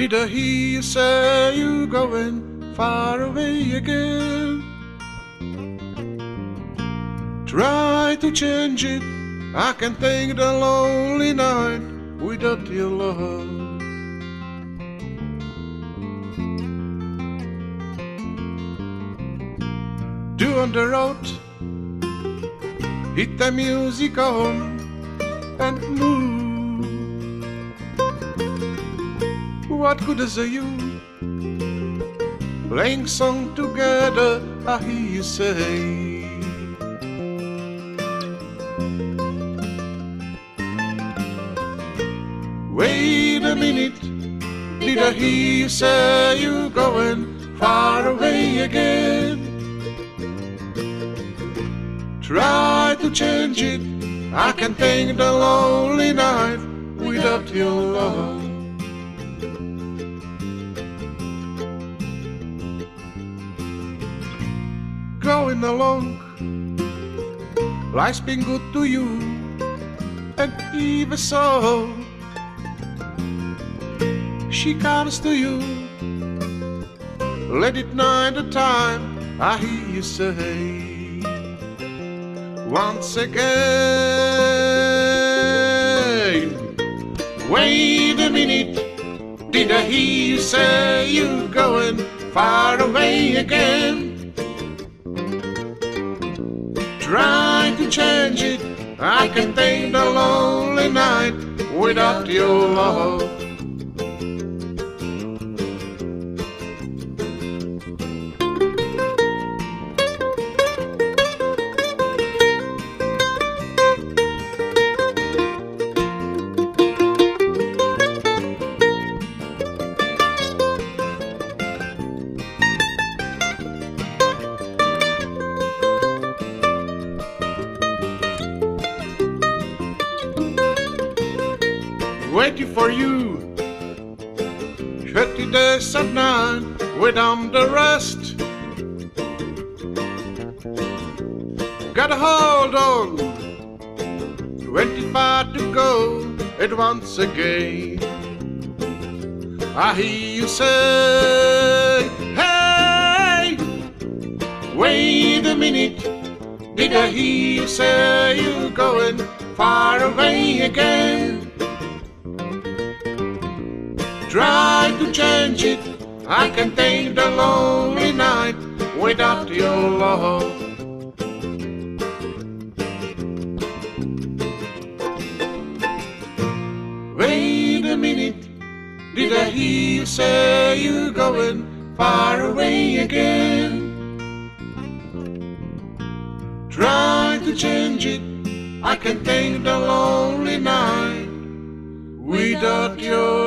Did I hear you say you going far away again? Try to change it, I can't take the lonely night without your love. Two on the road, hit the music on and move. What good is you playing song together? I hear you say. Wait a minute, did I hear you say you going far away again? Try to change it, I can't take the lonely night without your love. Going along, life's been good to you, and even so, she comes to you. Let it know the time, I hear you say. Once again, wait a minute, did I hear you say you going far away again? Try to change it, I can't take the lonely night without your love. Waiting for you 30 days at night without the rest. Gotta hold on, 25 to go, and once again I hear you say, hey, wait a minute, did I hear you say you're going far away again? Try to change it, I can't take the lonely night without your love. Wait a minute, did I hear you say you're going far away again? Try to change it, I can't take the lonely night without your